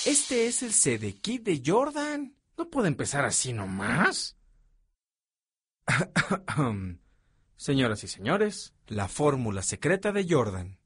Este es el CD Kit de Jordan. No puede empezar así nomás. Señoras y señores, la fórmula secreta de Jordan.